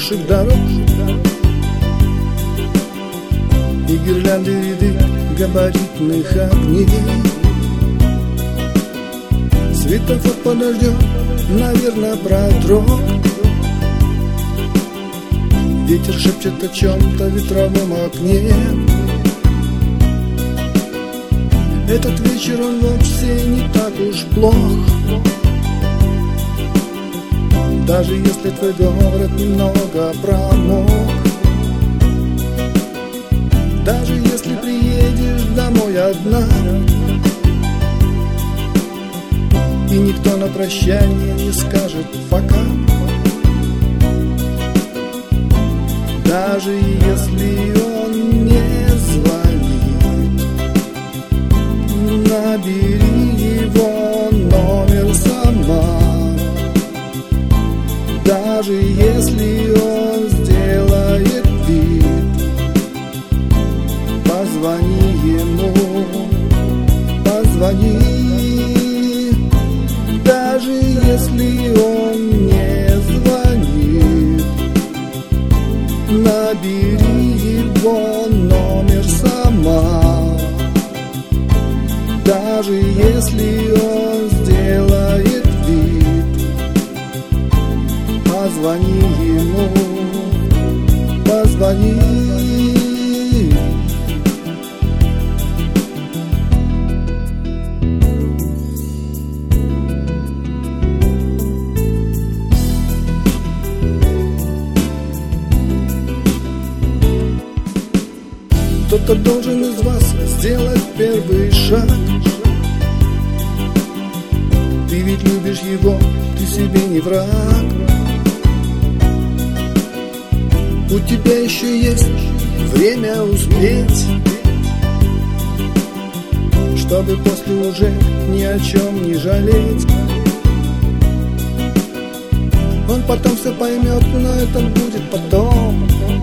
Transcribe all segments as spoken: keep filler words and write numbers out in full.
заросших дорог и гирлянды ряды габаритных огней. Светофор подождет, наверное, продрог. Ветер шепчет о чем-то в ветровом окне. Этот вечер, он вовсе не так уж плох. Даже если твой город немного промок, даже если приедешь домой одна, и никто на прощание не скажет пока. Даже если он не звонит, набери его номер сама. Даже если он сделает вид, позвони ему, позвони. Даже если он не звонит, набери его номер сама. Даже если он сделает вид, позвони ему, позвони. Кто-то должен из вас сделать первый шаг. Ты ведь любишь его, ты себе не враг. У тебя еще есть время успеть, чтобы после уже ни о чем не жалеть. Он потом все поймет, но это будет потом.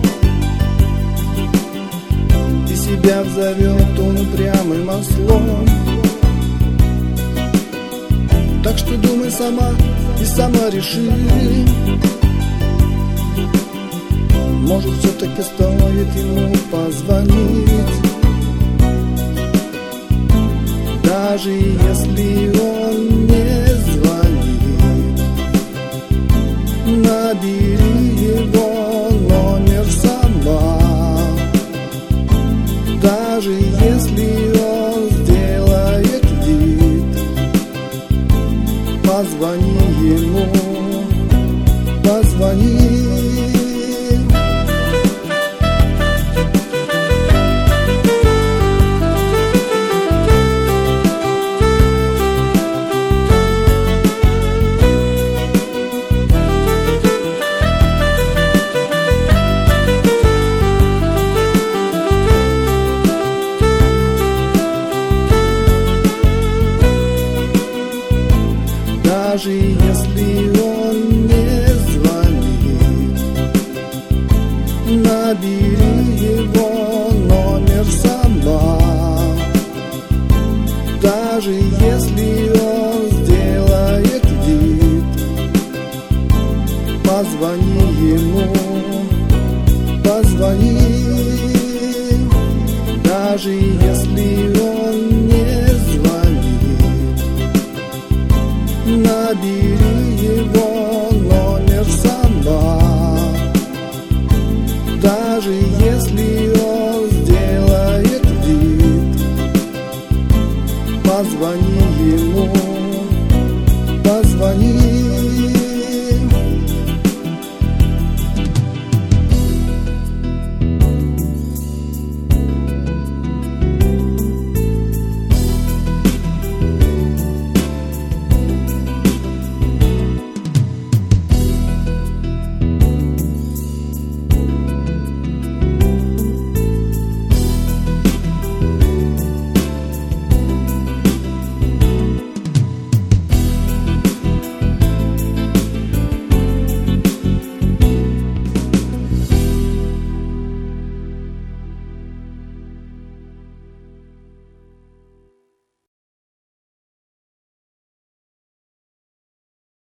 Тебя взовет он упрямым ослом. Так что думай сама и сама реши, может, все-таки стоит ему позвонить. Даже если он не звонит, набери его номер сама. Даже если он сделает вид, позвони ему, позвони. Даже если он не звонит, набери его номер сама. Даже если он сделает вид, позвони ему, позвони. Даже если он не звонит, набери его номер сама. Даже если он сделает вид, позвони